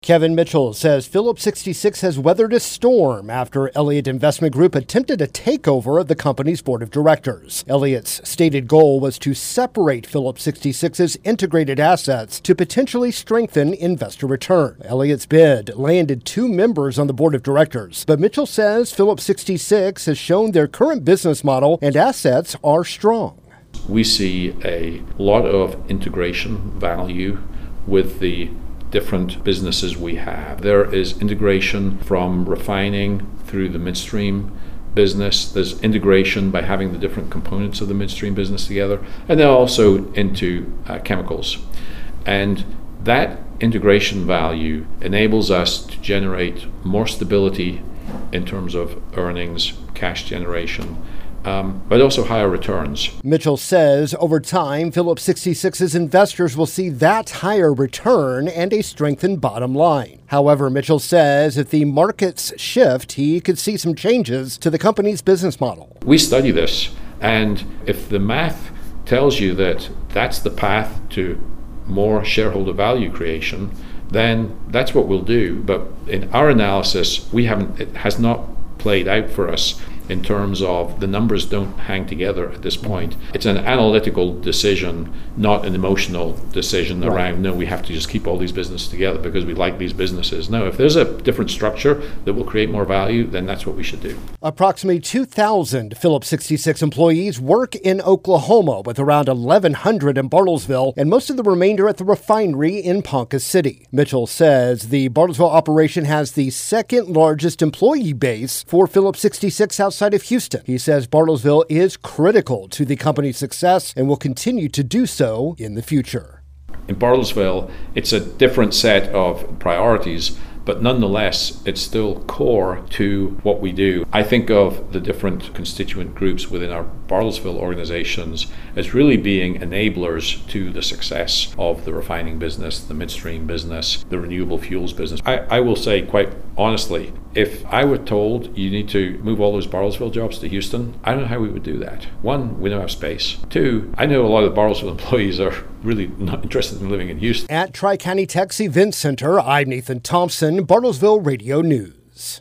Kevin Mitchell says Phillips 66 has weathered a storm after Elliott Investment Group attempted a takeover of the company's board of directors. Elliott's stated goal was to separate Phillips 66's integrated assets to potentially strengthen investor return. Elliott's bid landed 2 members on the board of directors, but Mitchell says Phillips 66 has shown their current business model and assets are strong. We see a lot of integration value with the different businesses we have. There is integration from refining through the midstream business. There's integration by having the different components of the midstream business together, and then also into chemicals. And that integration value enables us to generate more stability in terms of earnings, cash generation, but also higher returns. Mitchell says over time, Phillips 66's investors will see that higher return and a strengthened bottom line. However, Mitchell says if the markets shift, he could see some changes to the company's business model. We study this, and if the math tells you that that's the path to more shareholder value creation, then that's what we'll do. But in our analysis, it has not played out for us in terms of the numbers don't hang together at this point. It's an analytical decision, not an emotional decision around, no, we have to just keep all these businesses together because we like these businesses. No, if there's a different structure that will create more value, then that's what we should do. Approximately 2,000 Phillips 66 employees work in Oklahoma, with around 1,100 in Bartlesville and most of the remainder at the refinery in Ponca City. Mitchell says the Bartlesville operation has the second largest employee base for Phillips 66 outside of Houston. He says Bartlesville is critical to the company's success and will continue to do so in the future. In Bartlesville, it's a different set of priorities, but nonetheless, it's still core to what we do. I think of the different constituent groups within our Bartlesville organizations as really being enablers to the success of the refining business, the midstream business, the renewable fuels business. I will say quite honestly, if I were told you need to move all those Bartlesville jobs to Houston, I don't know how we would do that. 1, we don't have space. 2, I know a lot of the Bartlesville employees are really not interested in living in Houston. At Tri-County Tech's Event Center, I'm Nathan Thompson, Bartlesville Radio News.